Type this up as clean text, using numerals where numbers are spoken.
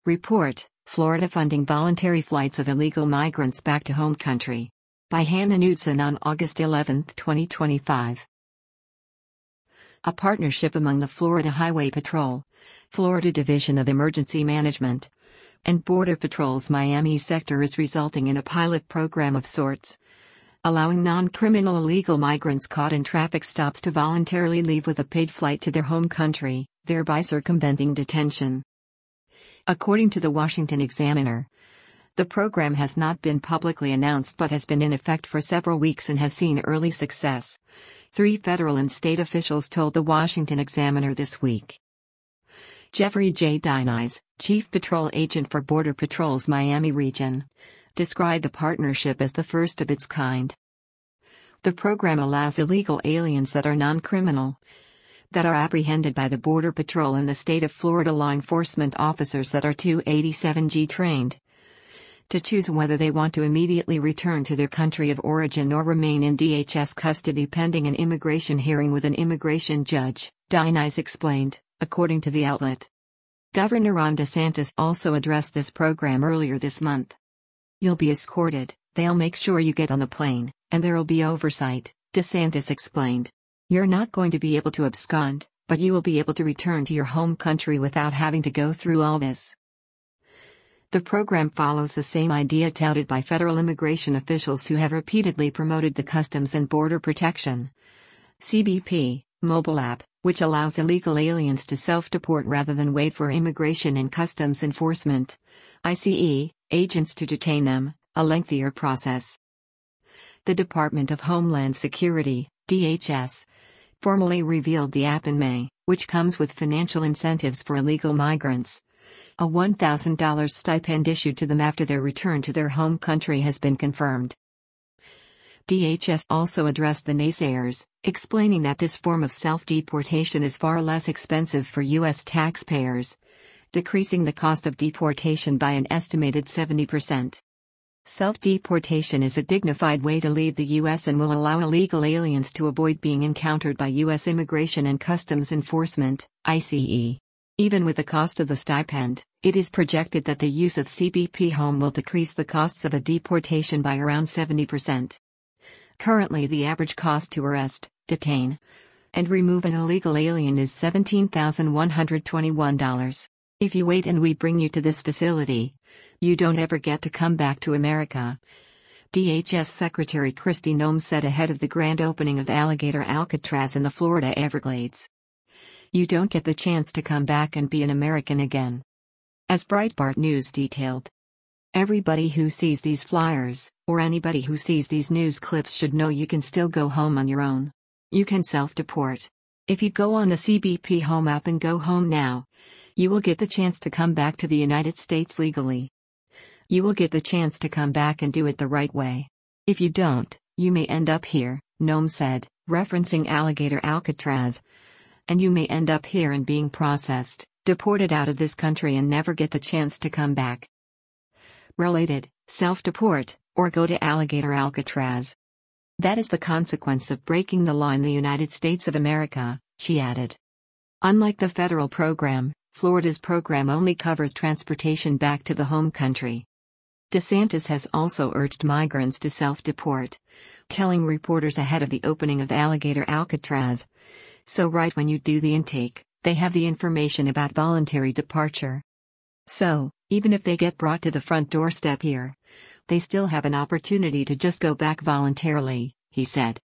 Report: Florida funding voluntary flights of illegal migrants back to home country. By Hannah Knudsen on August 11, 2025. A partnership among the Florida Highway Patrol, Florida Division of Emergency Management, and Border Patrol's Miami sector is resulting in a pilot program of sorts, allowing non-criminal illegal migrants caught in traffic stops to voluntarily leave with a paid flight to their home country, thereby circumventing detention. According to the Washington Examiner, the program has not been publicly announced but has been in effect for several weeks and has seen early success, 3 federal and state officials told the Washington Examiner this week. Jeffrey J. Dines, Chief Patrol Agent for Border Patrol's Miami region, described the partnership as the first of its kind. The program allows illegal aliens that are non-criminal, that are apprehended by the Border Patrol and the state of Florida law enforcement officers that are 287G trained, to choose whether they want to immediately return to their country of origin or remain in DHS custody pending an immigration hearing with an immigration judge, Dines explained, according to the outlet. Governor Ron DeSantis also addressed this program earlier this month. "You'll be escorted, they'll make sure you get on the plane, and there'll be oversight," DeSantis explained. "You're not going to be able to abscond, but you will be able to return to your home country without having to go through all this." The program follows the same idea touted by federal immigration officials who have repeatedly promoted the Customs and Border Protection (CBP) mobile app, which allows illegal aliens to self-deport rather than wait for Immigration and Customs Enforcement (ICE) agents to detain them, a lengthier process. The Department of Homeland Security, DHS, formally revealed the app in May, which comes with financial incentives for illegal migrants. A $1,000 stipend issued to them after their return to their home country has been confirmed. DHS also addressed the naysayers, explaining that this form of self-deportation is far less expensive for U.S. taxpayers, decreasing the cost of deportation by an estimated 70%. Self-deportation is a dignified way to leave the U.S. and will allow illegal aliens to avoid being encountered by U.S. Immigration and Customs Enforcement, ICE. Even with the cost of the stipend, it is projected that the use of CBP Home will decrease the costs of a deportation by around 70%. Currently, the average cost to arrest, detain, and remove an illegal alien is $17,121. If you wait and we bring you to this facility, you don't ever get to come back to America, DHS Secretary Kristi Noem said ahead of the grand opening of Alligator Alcatraz in the Florida Everglades. "You don't get the chance to come back and be an American again." As Breitbart News detailed, "Everybody who sees these flyers, or anybody who sees these news clips should know you can still go home on your own. You can self-deport. If you go on the CBP Home app and go home now, you will get the chance to come back to the United States legally. You will get the chance to come back and do it the right way. If you don't, you may end up here," Noem said, referencing Alligator Alcatraz. "And you may end up here and being processed, deported out of this country and never get the chance to come back. Related, self-deport, or go to Alligator Alcatraz. That is the consequence of breaking the law in the United States of America," she added. Unlike the federal program, Florida's program only covers transportation back to the home country. DeSantis has also urged migrants to self-deport, telling reporters ahead of the opening of Alligator Alcatraz, "So right when you do the intake, they have the information about voluntary departure. So, even if they get brought to the front doorstep here, they still have an opportunity to just go back voluntarily," he said.